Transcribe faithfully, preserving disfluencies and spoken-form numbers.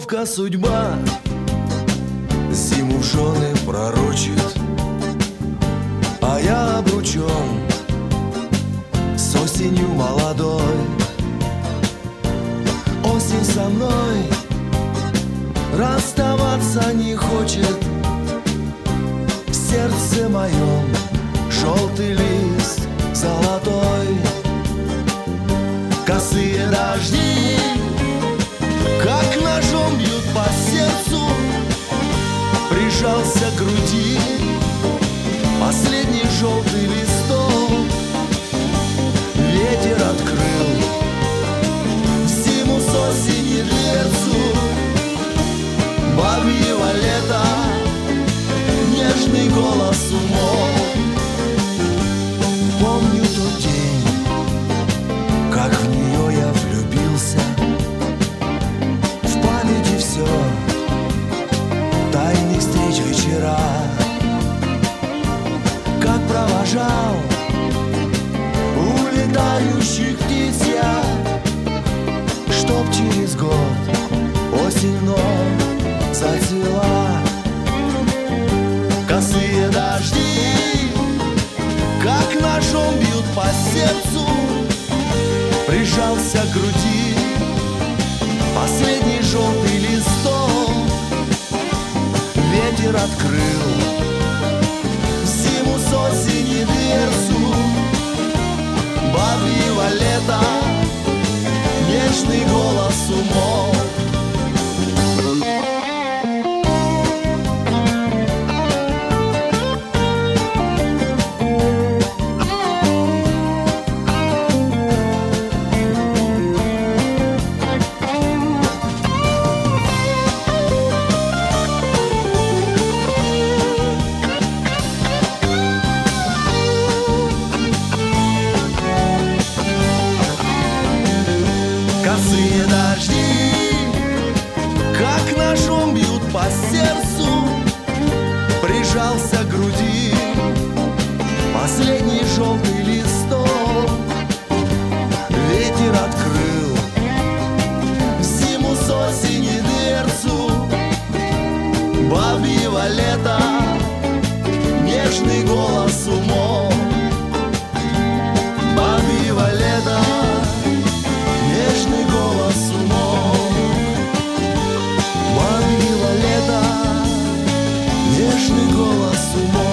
Неловко судьба зиму в жены пророчит, а я обручен с осенью молодой. Осень со мной расставаться не хочет. В сердце моем желтый лист золотой. Косые дожди, как ножом бьют по сердцу. Прижался к груди последний желтый листок. Ветер открыл в зиму с осени дверцу. Бабьего лета нежный голос умолк. Помню тот день, как в нее я влюбился. В памяти все, тайных встреч вечера. Как провожал улетающих птиц я, чтоб через год осень вновь зацвела. Косые дожди, как ножом бьют по сердцу. Прижался к груди последний желтый листок. Ветер открыл в зиму с осени дверцу. Бабьего лета нежный голос умолк. Косые дожди, как ножом бьют по сердцу. Прижался к груди последний желтый листок. Ветер открыл в зиму с осени дверцу. Бабьего лета нежный голос умолк. Бабьего лета нежный голос умолк. Бабьего лета нежный голос умолк.